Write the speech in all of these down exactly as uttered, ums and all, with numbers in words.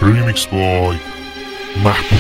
Remix by محبوب.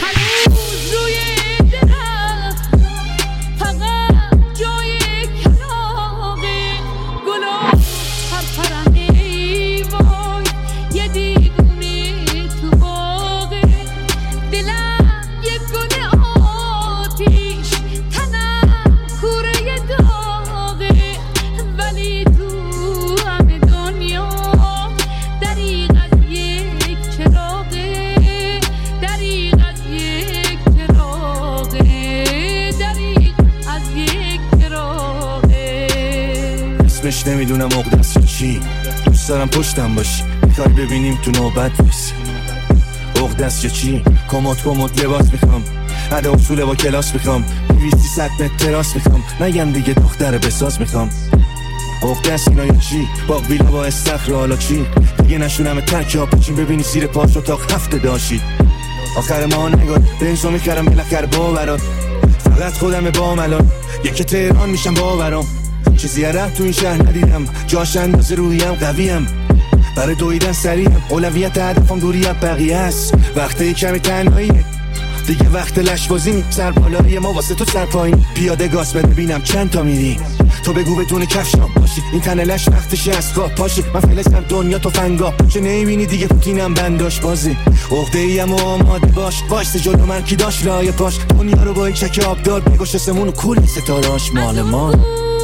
اسمش نمیدونم عقده‌ست یا چی، دوست دارم پشتم باشی، میخوای ببینیم تو نوبت ویسی. عقده‌ست یا چی، کمد کمد لباس میخوام، عده اصول با کلاس میخوام، بیستی صد متر تراس میخوام، نگم دیگه دختر بساز میخوام. عقده‌ست اینا یا چی، باق ویلا با استخر حالا چی، دیگه نشونم تک یا پاچین ببینی زیر پاش اتاق هفته داشید. آخر ما نگاه بنزو میکردم بالاخره باورات، فقط خودم بام الان یکی تهران میشم باورام. چیزی ره تو این شهر ندیدم، جاش اندازه روحیم قویم، برای دویدن سریعم، اولویت هدفم دوری از بقیه است. وقتی کمی تنهاییه دیگه، وقت لشبازی سر بالایی ما واسه تو سر پایین، پیاده گاز بده ببینم چند تا میری، تو بگو بدون کفشام باشی، این تنه لش وقتش از گاه پاشی، من فلسم دنیا تو فنگا چه نمیبینی دیگه پوتینم بنداش بازی. عقده ایم و آماده باش، وایس جلو من کی داشت لایه پاش، دنیا رو با یک چک آب داد بگوش سمون و کلی ستارهاش مال ما.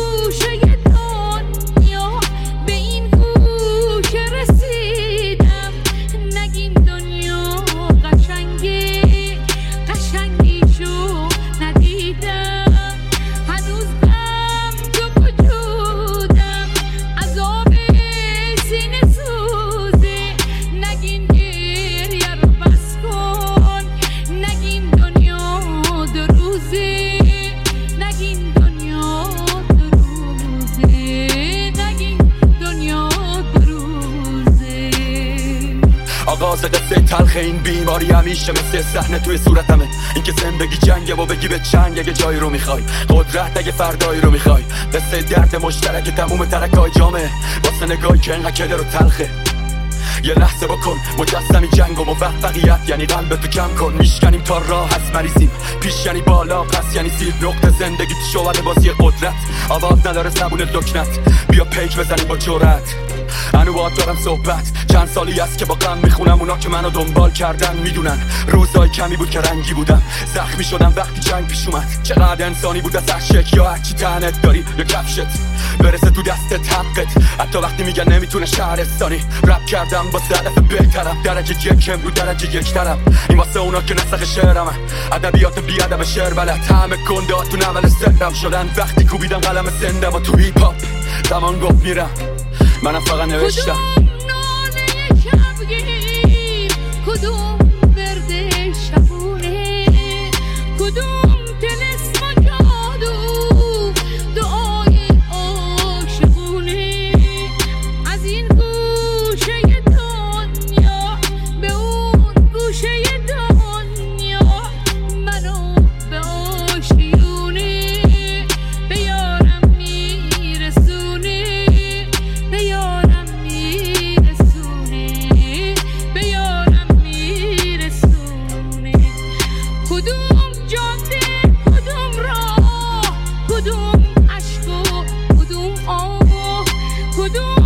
آغاز قصه تلخ این بیماری همیشه مثل صحنه توی صورتمه، اینکه زندگی جنگه و بگی به چنگ اگه جایی رو میخوای، قدرت اگه فردایی رو میخوای، قصه درد مشترک تموم ترکای جامعه، واسه نگاهی که انقدر کده رو تلخه. یه لحظه بکن مجسمی جنگ و موفقیت یعنی قلب تو کم کن، میشکنیم تا راه هست مریضیم، پیش یعنی بالا پس یعنی سیر، نقطه زندگی تو شواله بازی قدرت، آواز نداره زبون لکنت، بیا پیک بزنیم با جرأت. انو باید دارم صحبت، چند سالی است که با غم میخونم، اونا که منو دنبال کردن میدونن روزای کمی بود که رنگی بودم، زخمی شدم وقتی جنگ پیش اومد، چقدر انسانی بود از عشق یا هرچی تنت داری یا کفشت برسه تو دستت حقت، حتی وقتی میگن نمیتونه شهرستانی. رپ کردم با هدف بهترم، درجه یک امرو درجه یک ترم، این واسه اونا که نسخ شعرمه، ادبیات بی ادب شعر بلد، همه گندات تو نول سندم شدن وقتی کوبیدن قلم سندم و تو هیپ هاپ زمان گفت میرم، منم فقط نوشتم. کدوم ناله شبگیر، کدوم ورد شبونه، کدوم طلسم و جادو، دعای عاشقونه، از این گوشه دنیا به اون گوشه دنیا، منو به آشیونه به یارم میرسونه، به یارم میرسونه، به یارم میرسونه. کدوم جاده، کدوم راه، کدوم عشق و کدوم آه، کدوم